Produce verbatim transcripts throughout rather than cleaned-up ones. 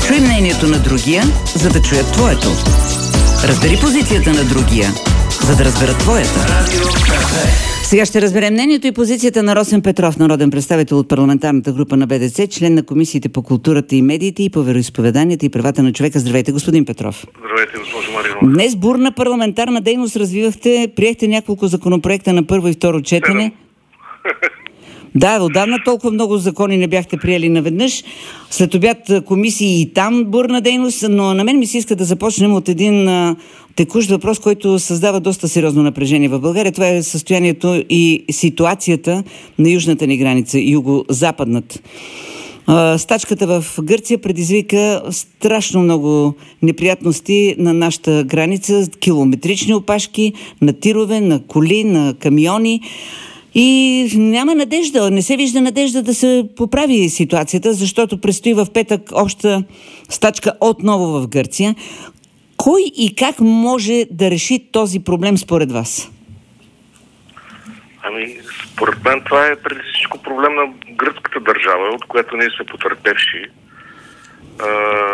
Чуй мнението на другия, за да чуят твоето. Разбери позицията на другия, за да разберат твоята. Сега ще разберем мнението и позицията на Росен Петров, народен представител от парламентарната група на Б Д С, член на комисиите по културата и медиите и по вероизповеданията и правата на човека. Здравейте, господин Петров. Здравейте, госпожо Маринова. Днес бурна парламентарна дейност развивахте, приехте няколко законопроекта на първо и второ четене. Да, отдавна толкова много закони не бяхте приели наведнъж. След обяд комисии и там бурна дейност, но на мен ми се иска да започнем от един а, текущ въпрос, който създава доста сериозно напрежение в България. Това е състоянието и ситуацията на южната ни граница, юго-западната. А, стачката в Гърция предизвика страшно много неприятности на нашата граница, километрични опашки, на тирове, на коли, на камиони. И няма надежда, не се вижда надежда да се поправи ситуацията, защото предстои в петък обща стачка отново в Гърция. Кой и как може да реши този проблем според вас? Ами, според мен това е преди всичко проблем на гръцката държава, от която ние сме потърпевши. А,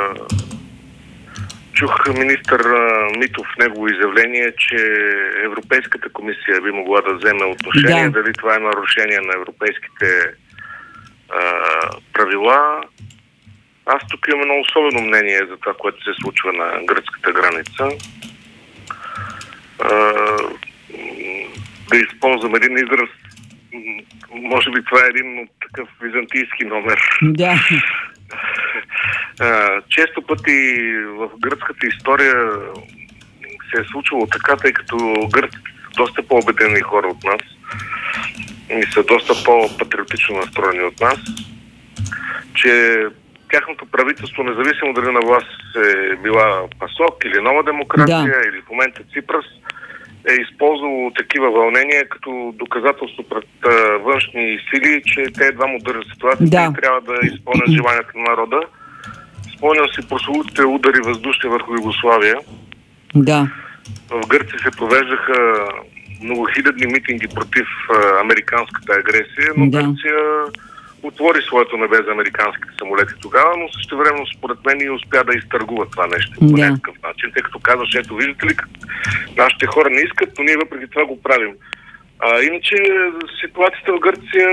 чух министър Митов в негово изявление, че Европейската комисия би могла да вземе отношение, да. Дали това е нарушение на европейските а, правила. Аз тук имам едно особено мнение за това, което се случва на гръцката граница. А, да използвам един израз, може би това е един от такъв византийски номер. Да. Често пъти в гръцката история се е случвало така, тъй като гръците са доста по-обедени хора от нас и са доста по-патриотично настроени от нас, че тяхното правителство, независимо дали на власт е била ПАСОК или Нова демокрация, да. Или в момента Ципрас, е използвало такива вълнения като доказателство пред а, външни сили, че те едва му държат ситуацията, да. И трябва да изпълнят желанието на народа. Спомням си прословутите удари въздушни върху Югославия. Да. В Гърция се провеждаха многохилядни митинги против а, американската агресия, но да. Гърция отвори своето небе за американските самолети тогава, но същевременно според мен и успя да изтъргува това нещо по да. някакъв начин, тъй като казваш, ето виждате ли, нашите хора не искат, но ние въпреки това го правим. А, иначе ситуацията в Гърция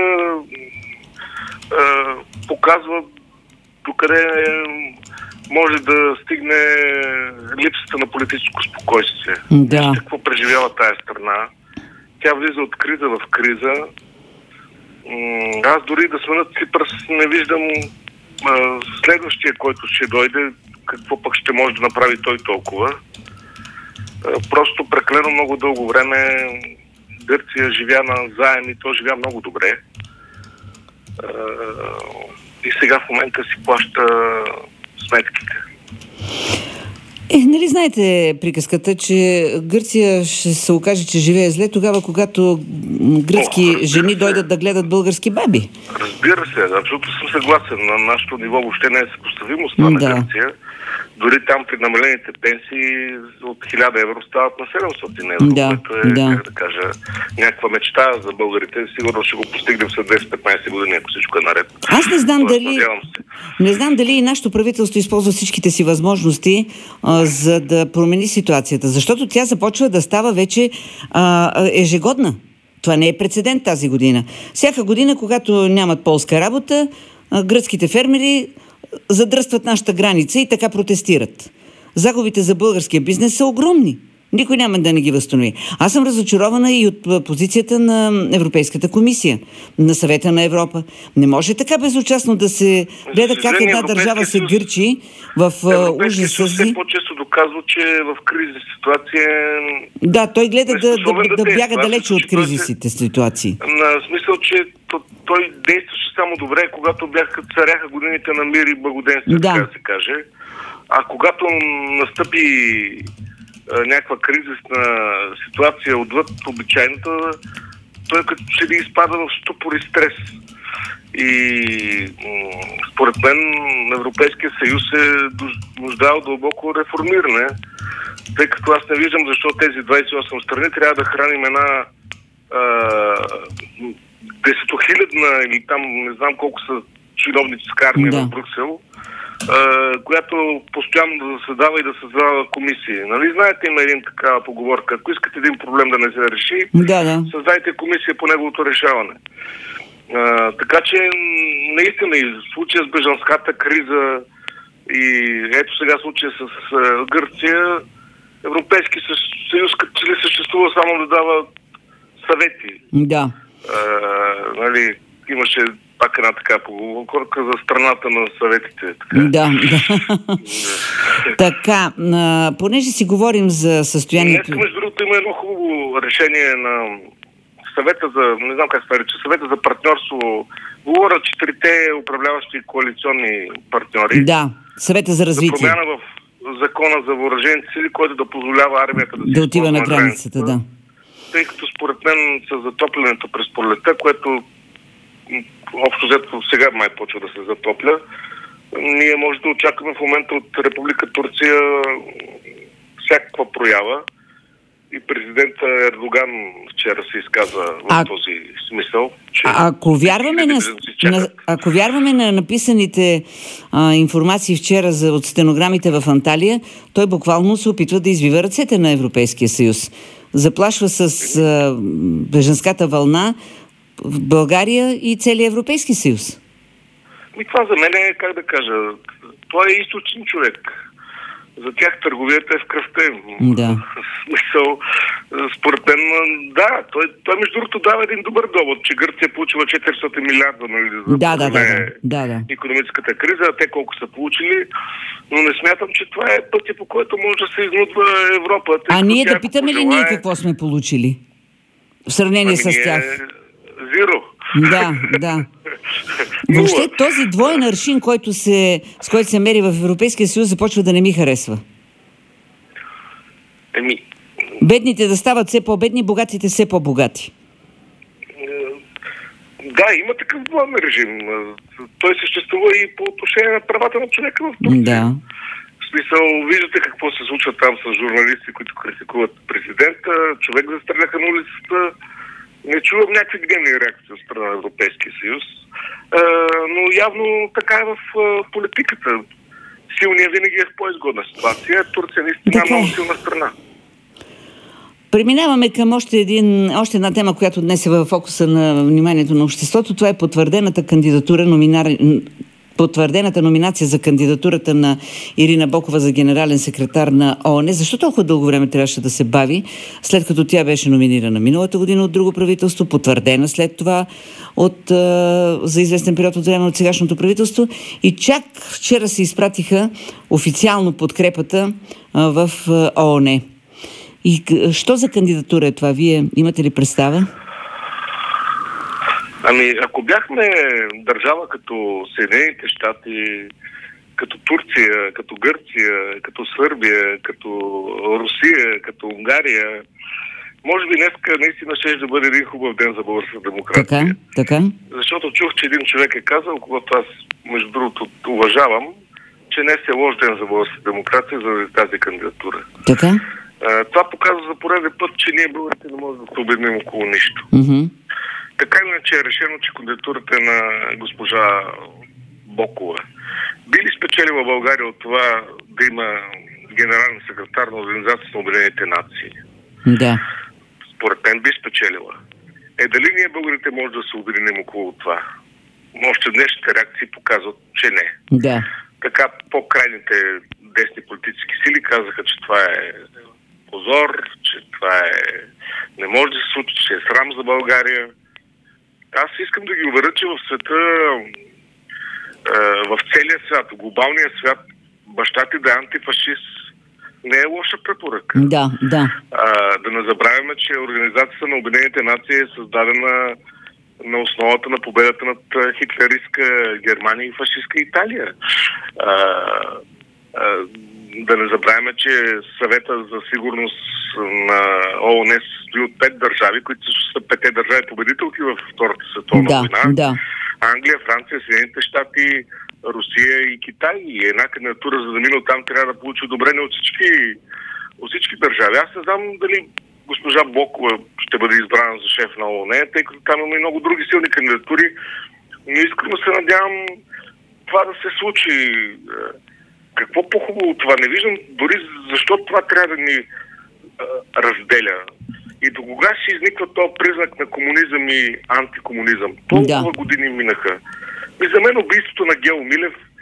а, показва докъде може да стигне липсата на политическо спокойствие. Да. Вижте какво преживява тая страна. Тя влиза от криза в криза. Аз дори да сменят Ципрас не виждам а, следващия, който ще дойде, какво пък ще може да направи той толкова. А, просто прекалено много дълго време Гърция живя на заем и то живя много добре. А, и сега в момента си плаща сметките. Е, нали знаете приказката, че Гърция ще се окаже, че живее зле тогава, когато гръцки О, жени дойдат да гледат български баби? Разбира се, абсолютно съм съгласен. На нашето ниво въобще не е съпоставимо с това да. На Гърция. Дори там при намалените пенсии от хиляда евро стават на седемстотин евро, да, което е, да. как да кажа, някаква мечта за българите. Сигурно ще го постигнем след десет-петнайсет години, ако всичко е наред. Аз не знам дали не знам дали и нашето правителство използва всичките си възможности, а, за да промени ситуацията, защото тя започва да става вече а, ежегодна. Това не е прецедент тази година. Всяка година, когато нямат полска работа, а, гръцките фермери задръстват нашата граница и така протестират. Загубите за българския бизнес са огромни. Никой няма да не ги възстанови. Аз съм разочарована и от позицията на Европейската комисия, на Съвета на Европа. Не може така безучастно да се гледа как една държава се гърчи в ужаса си. Все по-често доказва, че в кризисна ситуация... Да, той гледа да, да, да, да бяга действа. далече от кризисните ситуации. На смисъл, че той действаше само добре, когато бяха царяха годините на мир и благоденствие, да. така да се каже. А когато настъпи някаква кризисна ситуация отвъд обичайната, той като че ли изпада в ступор и стрес. И м- според мен Европейския съюз е нуждал дълбоко реформиране, тъй като аз не виждам защо тези двайсет и осем страни трябва да храним една десетохилядна или там не знам колко са чиновническа армия да. В Брюксел, която постоянно да заседава и да създава комисии. Нали знаете, има един такава поговорка. Ако искате един проблем да не се реши, да, да. създайте комисия по неговото решаване. А, така че, наистина, и в случая с бежанската криза и ето сега случая с а, Гърция, Европейски съюз като че ли съществува само да дава съвети. Да. А, нали, имаше пак една така поговорка за страната на съветите. Така. Да, да. Така, а, понеже си говорим за състоянието... Днес, между другото, има едно хубаво решение на съвета за, не знам как се нарича, съвета за партньорство. Говоря четирите управляващи коалиционни партньори. Да, съвета за развитие. За промяна в закона за въоръжените сили, който да позволява армията да, да отива на границата, да. Тъй като според мен с затоплянето през пролетта, което общо взето сега май почва да се затопля, ние може да очакваме в момента от Република Турция всякаква проява. И президента Ердоган вчера се изказа в а, този смисъл. Че а, ако, вярваме на, на, ако вярваме на написаните а, информации вчера за, от стенограмите в Анталия, той буквално се опитва да извива ръцете на Европейския съюз. Заплашва с а, бежанската вълна в България и целия Европейски съюз. И това за мен е, как да кажа, той е източен човек. За тях търговията е в кръвта им. Да. Смисъл, според мен, да. Той, той между другото дава един добър довод, че Гърция е получила четиристотин милиарда, нали, за да, да, да, да, да. икономическата криза, а те колко са получили. Но не смятам, че това е пътя, по който може да се изнудва Европа. А ние да питаме ли ние какво сме получили? В сравнение ами с тях? Зиро. Да, да. Въобще този двоен аршин, който се, с който се мери в Европейския съюз, започва да не ми харесва. Еми... Бедните да стават все по-бедни, богатите все по-богати. Да, има такъв двоен режим. Той съществува и по отношение на правата на човека в Турция. Да. В смисъл, виждате какво се случва там с журналисти, които критикуват президента. Човек застреляха на улицата. Не чувам някакви гневни реакции от страна на Европейския съюз, а, но явно така е в а, политиката. Силният винаги е в по-изгодна ситуация. Турция наистина е много силна страна. Преминаваме към още, един, още една тема, която днес е в фокуса на вниманието на обществото. Това е потвърдената кандидатура, номинар... потвърдената номинация за кандидатурата на Ирина Бокова за генерален секретар на ООН. Защо толкова дълго време трябваше да се бави, след като тя беше номинирана миналата година от друго правителство, потвърдена след това от, за известен период от време от сегашното правителство, и чак вчера се изпратиха официално подкрепата в ООН. И що за кандидатура е това? Вие имате ли представа? Ами, ако бяхме държава като Съединените щати, като Турция, като Гърция, като Сърбия, като Русия, като Унгария, може би днеска наистина ще да бъде един хубав ден за българската демокрация. Така, така. Защото чух, че един човек е казал, когато аз, между другото, уважавам, че днес е лош ден за българската демокрация заради тази кандидатура. Така. А, това показва за пореден път, че ние българите не можем да се обединим около нищо. Mm-hmm. Така иначе е решено, че кандидатурата е на госпожа Бокова би ли спечелила България от това да има генерален секретар на Организацията на Обединените нации? Да. Според мен би спечелила. Е, дали ние българите може да се обединим около това? Още днешните реакции показват, че не. Да. Така по-крайните десни политически сили казаха, че това е позор, че това е... не може да се случи, че е срам за България. Аз искам да ги уверя, че в света, в целия свят, в глобалния свят, баща ти да е антифашист не е лоша препоръка. Да, да. А, да не забравяме, че Организацията на Обединените нации е създадена на основата на победата над хитлеристка Германия и фашистка Италия. А, а, да не забравяме, че съвета за сигурност на ООН стои от пет държави, които са пете държави победителки във Втората световна да, война. Да. Англия, Франция, Съединените щати, Русия и Китай. И една кандидатура, за да мине оттам, трябва да получи одобрение от всички, от всички държави. Аз не знам дали госпожа Бокова ще бъде избрана за шеф на ООН, тъй като там има и много други силни кандидатури. Но искрено се надявам това да се случи. Какво по-хубаво това? Не виждам дори защо това трябва да ни а, разделя. И до кога ще изниква този признак на комунизъм и антикомунизъм? Толкова да. години минаха. И за мен убийството на Гео Милев а,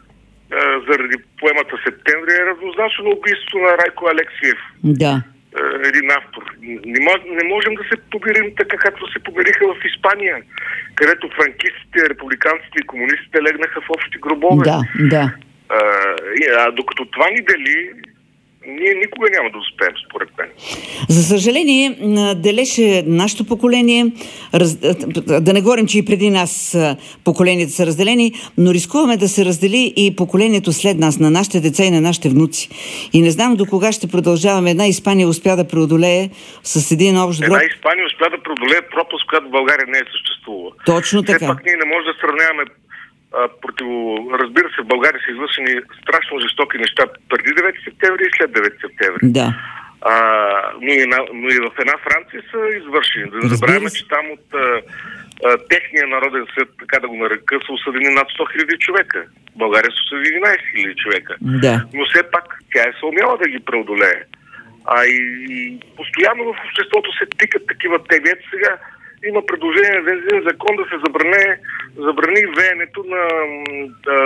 заради поемата Септември е равнозначно на убийството на Райко Алексиев. Да. А, един автор. Не, мож, не можем да се помирим така, както се помириха в Испания, където франкистите, републиканците и комунистите легнаха в общи гробове. Да, да. А, а докато това ни дели, ние никога няма да успеем, според мен. За съжаление, делеше нашето поколение, раз... да не говорим, че и преди нас поколенията са разделени, но рискуваме да се раздели и поколението след нас, на нашите деца и на нашите внуци. И не знам до кога ще продължаваме. Една Испания успя да преодолее с един общ гроб. Една Испания успя да преодолее пропаст, която в България не е съществувала. Точно така. Все пак ние не можем да сравняваме противо... Разбира се, в България са извършени страшно жестоки неща преди девети септември и след девети септември. Да. А, но, и на, но и в една Франция са извършени. Да не забравяме, че там от а, а, техния народен съд, така да го нарека, са осъдени над сто хиляди човека. В България са осъдени единайсет хиляди човека. Да. Но все пак тя е съумяла да ги преодолее. А и, и постоянно в обществото се тикат такива теми. Ето сега има предложение за един закон да се забране, забрани веенето на да,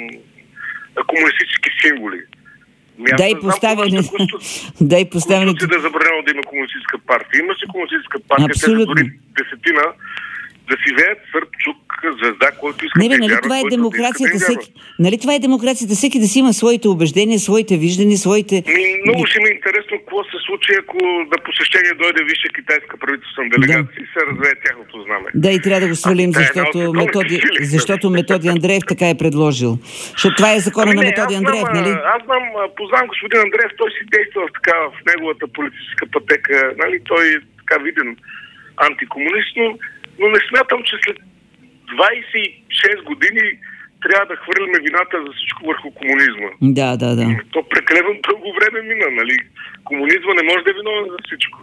комунистически символи. Да и поставяне. Да и поставянето. Да е забранено да има комунистическа партия. Има си комунистическа партия, те са дори десетина, да си веят сърб, чук, звезда, който иска. Не бе, нали това е демокрацията, всеки, нали това е демокрацията, всеки да си има своите убеждения, своите виждания, своите... Ми, много ще ми е интересно какво се случи, ако на посещение дойде висша китайска правителствена делегация да. И се развее тяхното знаме. Да, и трябва да го свалим, а, защото, е Методи, защото Методи Андреев така е предложил. Защото това е закона ами на Методи Андреев, нали? Аз знам, познавам господин Андреев, той си действа в, така, в неговата политическа пътека, нали, той е така виден антикомунист, но Но не смятам, че след двайсет и шест години трябва да хвърляме вината за всичко върху комунизма. Да, да, да. То прекалено дълго време мина, нали? Комунизма не може да е виновен за всичко.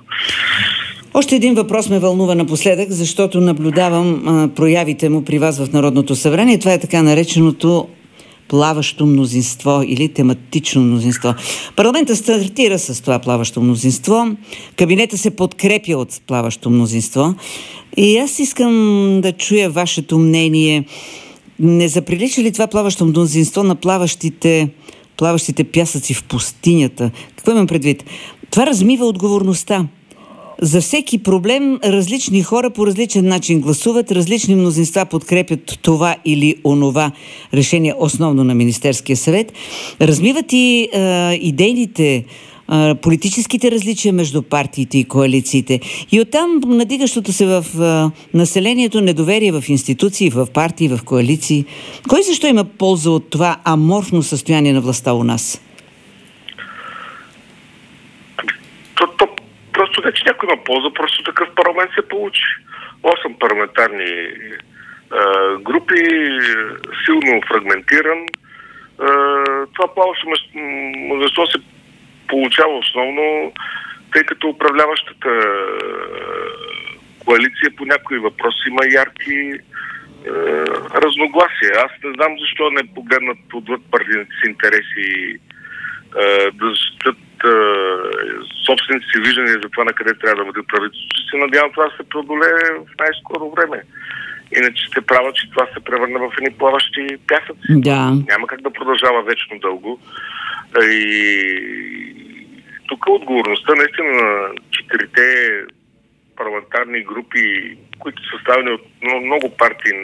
Още един въпрос ме вълнува напоследък, защото наблюдавам а, проявите му при вас в Народното събрание. Това е така нареченото плаващо мнозинство или тематично мнозинство. Парламентът стартира с това плаващо мнозинство. Кабинета се подкрепя от плаващо мнозинство. И аз искам да чуя вашето мнение. Не заприлича ли това плаващо мнозинство на плаващите, плаващите пясъци в пустинята? Какво имам предвид? Това размива отговорността. За всеки проблем различни хора по различен начин гласуват, различни мнозинства подкрепят това или онова решение, основно на Министерския съвет. Размиват и е, идейните, е, политическите различия между партиите и коалициите. И оттам надигащото се в е, населението недоверие в институции, в партии, в коалиции. Кой защо има полза от това аморфно състояние на властта у нас? Просто не, че някой има полза, просто такъв парламент се получи. Осем парламентарни е, групи, силно фрагментиран. Е, това плаващо мнозинство се получава основно, тъй като управляващата коалиция по някои въпроси има ярки е, разногласия. Аз не знам защо не погледнат отвъд партийните си интереси е, да защитат собствените си виждания за това на къде трябва да бъде правителството. Се надявам това да се преодолее в най-скоро време. Иначе сте права, че това се превърна в едни плаващи пясъци. Да. Няма как да продължава вечно дълго. И тук отговорността наистина на четирите парламентарни групи, които са съставени от много партии,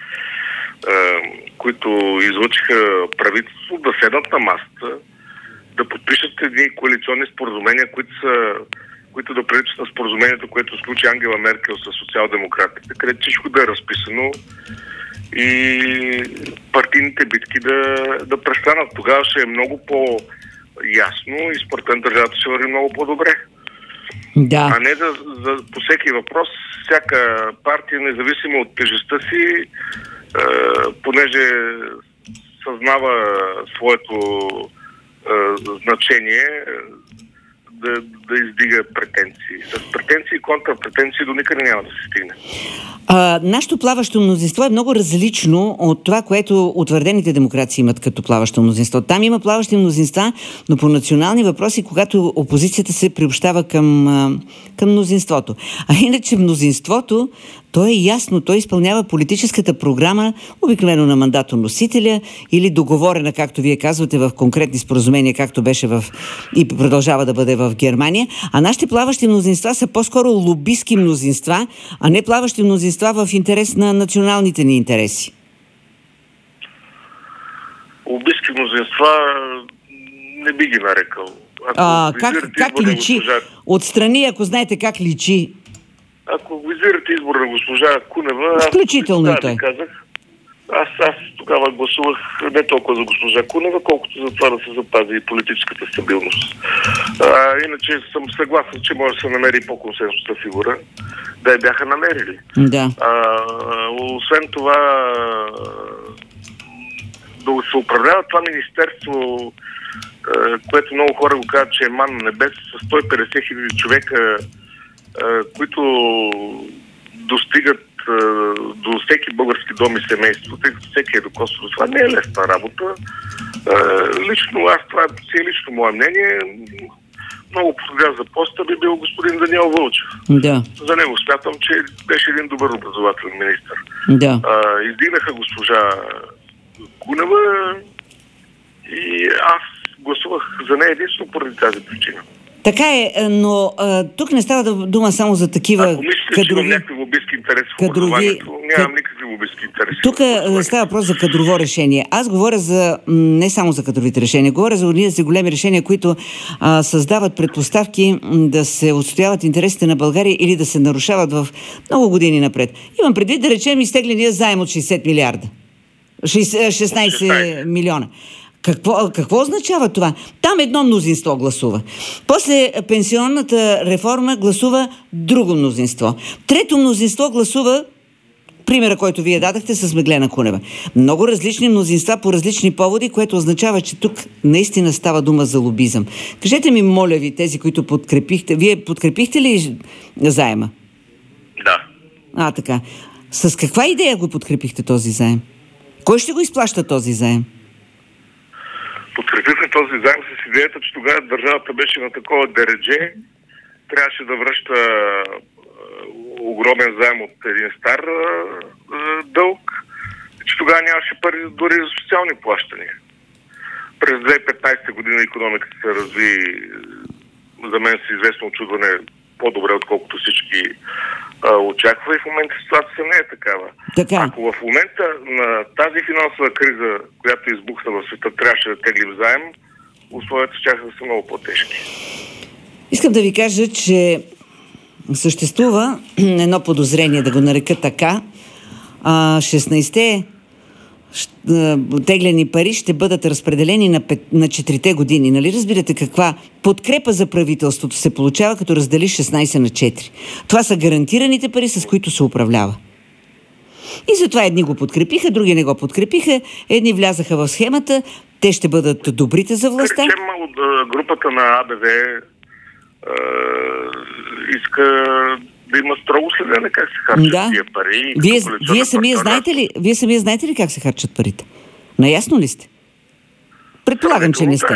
които излъчиха правителство, да седнат на масата, да подпишат едни коалиционни споразумения, които са, които да приличат на споразумението, което случи Ангела Меркел с социал-демократите, където всичко да е разписано и партийните битки да, да престанат. Тогава ще е много по-ясно и според мен държавата ще върви много по-добре. Да. А не да, за, по всеки въпрос, всяка партия, независимо от тежестта си, е, понеже съзнава своето значение да, да издига претенции. С претенции и контрапретенции до никъде няма да се стигне. А, нашето плаващо мнозинство е много различно от това, което утвърдените демокрации имат като плаващо мнозинство. Там има плаващи мнозинства, но по национални въпроси, когато опозицията се приобщава към, към мнозинството. А иначе мнозинството, то е ясно, той изпълнява политическата програма, обикновено на мандатоносителя или договорена, както вие казвате, в конкретни споразумения, както беше в и продължава да бъде в Германия. А нашите плаващи мнозинства са по-скоро лобистки мнозинства, а не плаващи мнозинства в интерес на националните ни интереси. Лобистки мнозинства не би ги нарекал. А, как как личи? Госпожа... Отстрани, ако знаете как личи. Ако визирате избор на госпожа Кунева, включително аз, и той. Казах, аз, аз тогава гласувах не толкова за госпожа Кунева, колкото за това да се запази и политическата стабилност. А, иначе съм съгласен, че може да се намери по-консенсусна фигура. Да я бяха намерили. Да. А, освен това, да се управлява това министерство, което много хора го казват, че е ман на небес, с сто и петдесет хиляди човека, които достигат до всеки български дом и семейство, тъй като всеки е докосвал. Това не е лесна работа. Лично аз, това си е лично мое мнение, много подходящ за поста би бил господин Даниел Вълчев. Да. За него смятам, че беше един добър образователен министър. Да. Издигнаха госпожа Кунева и аз гласувах за нея единствено поради тази причина. Така е, но а, тук не става дума само за такива Ако мислите, кадрови... че имам някакви лобистки интереси в кадрови... образованието, нямам никакви лобистки интереси. Тук става въпрос за кадрово решение. Аз говоря за не само за кадровите решения, говоря за ние за големи решения, които а, създават предпоставки да се отстояват интересите на България или да се нарушават в много години напред. Имам предвид да речем изтегления заем от шейсет милиарда. шестнайсет милиона. Какво, какво означава това? Там едно мнозинство гласува. После пенсионната реформа гласува друго мнозинство. Трето мнозинство гласува примера, който вие дадахте с Меглена Кунева. Много различни мнозинства по различни поводи, което означава, че тук наистина става дума за лобизъм. Кажете ми, моля ви, тези, които подкрепихте, вие подкрепихте ли заема? Да. А, така. С каква идея го подкрепихте този заем? Кой ще го изплаща този заем? Подкрепихме този заем с идеята, че тогава държавата беше на такова дередже, трябваше да връща огромен заем от един стар дълг, че тогава нямаше пари дори за социални плащания. През две хиляди и петнайсета година икономиката се разви, за мен си известно очудване, по-добре, отколкото всички а, очаква, и в момента ситуацията не е такава. Така. Ако в момента на тази финансова криза, която избухна в света, трябваше да теглим заем, условията ще да са много по-тежки. Искам да ви кажа, че съществува едно подозрение, да го нарека така. А, шестнайсет теглени пари ще бъдат разпределени на, пет, на четирите години. Нали разбирате каква подкрепа за правителството се получава, като раздели шестнайсет на четири? Това са гарантираните пари, с които се управлява. И затова едни го подкрепиха, други не го подкрепиха, едни влязаха в схемата, те ще бъдат добрите за властта. Речем, от групата на А Б В е, иска да има строго следене как се харчат да. тия пари. Вие, вие, самия знаете ли, вие самия знаете ли как се харчат парите? Наясно ли сте? Предполагам, че не сте.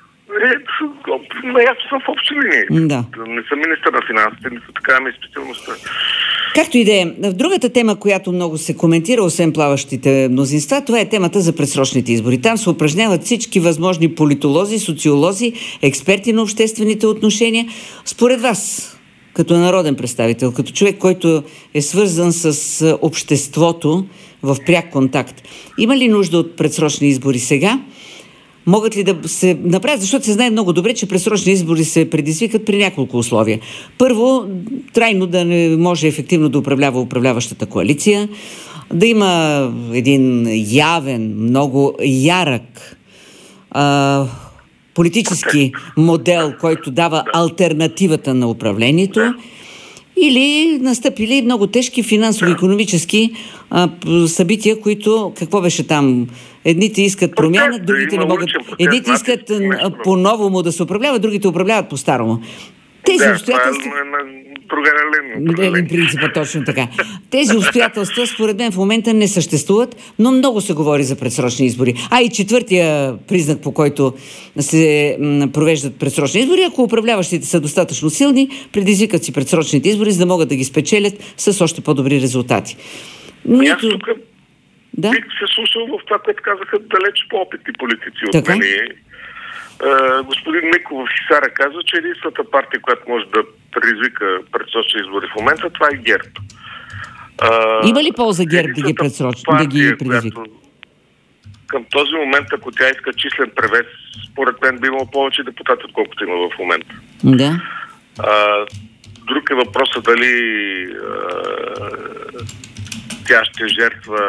Наясно съм в общи линии. Да. Не съм министър на финансите, нито така ми е специалността. Както и да е. В другата тема, която много се коментира, освен плаващите мнозинства, това е темата за предсрочните избори. Там се упражняват всички възможни политолози, социолози, експерти на обществените отношения. Според вас, като народен представител, като човек, който е свързан с обществото в пряк контакт, има ли нужда от предсрочни избори сега? Могат ли да се направят, защото се знае много добре, че предсрочни избори се предизвикат при няколко условия. Първо, трайно да не може ефективно да управлява управляващата коалиция, да има един явен, много ярък а, политически модел, който дава алтернативата на управлението, или настъпили много тежки финансово-икономически а, събития, които, какво беше там, едните искат промяна, другите не могат, едните искат по-новому да се управляват, другите управляват по-старому. Тези да, обстоятелства... Другарелен принципа, точно така. Тези обстоятелства, според мен, в момента не съществуват, но много се говори за предсрочни избори. А и четвъртия признак, по който се провеждат предсрочни избори, ако управляващите са достатъчно силни, предизвикат си предсрочните избори, за да могат да ги спечелят с още по-добри резултати. Нито... Аз тук да? бих се слушал в това, което казаха далеч по-опитни политици от така? мен. Uh, господин Миков в Хисара казва, че единствената партия, която може да предизвика предсрочни избори в момента, това е ГЕРБ. Uh, Има ли полза ГЕРБ да ги предсрочи, да ги предизвика? Към този момент, ако тя иска числен превес, според мен би имало повече депутати, отколкото има в момента. Да. Uh, друг е въпросът дали uh, тя ще жертва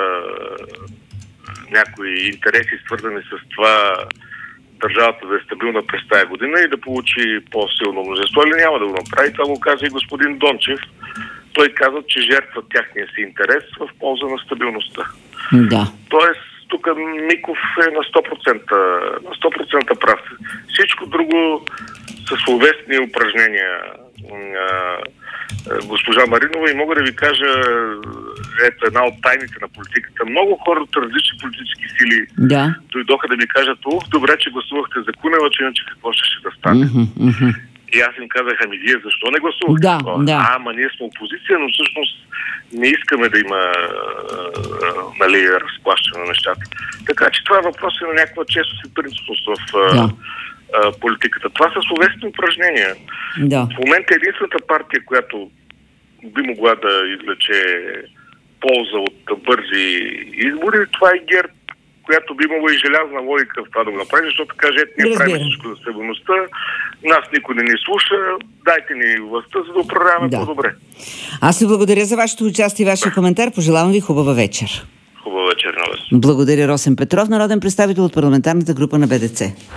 някои интереси, свързани с това държавата да е стабилна през тая година и да получи по-силно множество, или няма да го направи. Това го каза и господин Дончев. Той каза, че жертва тяхния си интерес в полза на стабилността. Да. Тоест, тук Миков е на сто процента, на сто процента прав. Всичко друго са словесни упражнения на госпожа Маринова и мога да ви кажа, ето една от тайните на политиката. Много хора от различни политически сили да. дойдоха да ми кажат: ух, добре, че гласувахте за Кунева, че иначе какво ще, ще да стане. Mm-hmm, mm-hmm. И аз им казах: ами вие защо не гласувахте? Да, да. А, ама ние сме опозиция, но всъщност не искаме да има нали, разплащане на нещата. Така че това е въпрос на някаква честност и принципност в да. политиката. Това са словесни упражнения. Да. В момента единствената партия, която би могла да извлече полза от бързи избори, това е ГЕРБ, която би имала и желязна логика в това да го направи, защото каже: ние правим всичко за стабилността, нас никой не ни слуша, дайте ни властта, за да управляваме да. по-добре. Аз ви благодаря за вашето участие и вашия коментар. Пожелавам ви хубава вечер. Хубава вечер на вас. Благодаря, Росен Петров, народен представител от парламентарната група на Б Д Ц.